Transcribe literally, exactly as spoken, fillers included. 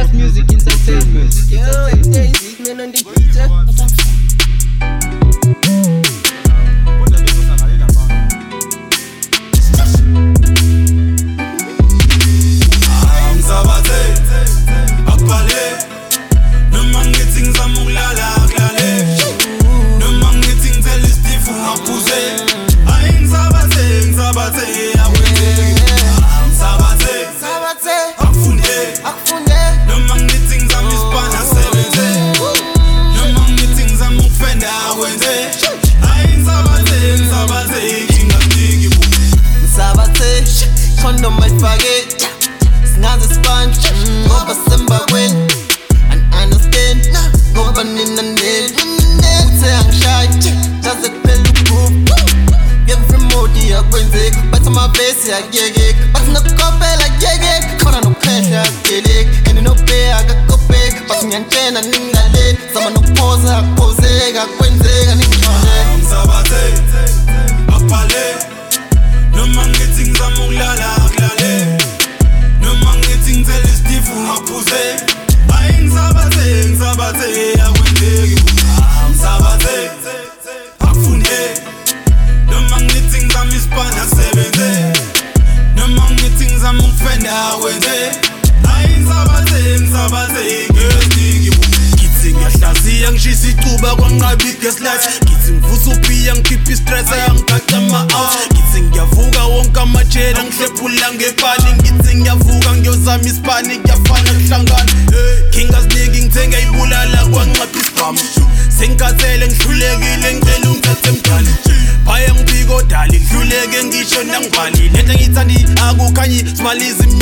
Just music entertainment. Yo, it's man on the beat. Condom my faggot, snazzy sponge, go for Simba win, and understand, go for in and then, say I'm shy, just a pill proof. Give from Modi a Wednesday, but my face I get it, but no copy like Jaggy, come on no pressure, get it, and no pay I got copy, but me and Jen and England, someone no pose, I pose, I got Wednesday and England. Sabate, Apale. No man getting some mulala, glale. No man getting tell is different, I pose. I ain't sabate, sabate, I went there. I'm sabate, I funde. No man getting some Hispana seven. No man getting some offender, I went there. I ain't sabate, sabate, girls dig you. Kitting ya shazi yang shisi tuba kwa ngabi keslas. Kitting fusu pi yang kipi stress yang kata ma out. Ngiyavuka wonke amajela ngihlephula ngepani ngithi ngiyavuka ngiyozama isipani kuyafana kuhlangana ngingaziningi ngithenge ibulala kwanqapha isibhamu sengikhathele ngihlulekile ngicela ungithathe emdala phaya ngibika odala ngihluleke ngisho nangibali lento ngiyithandi akukhanyi simaliza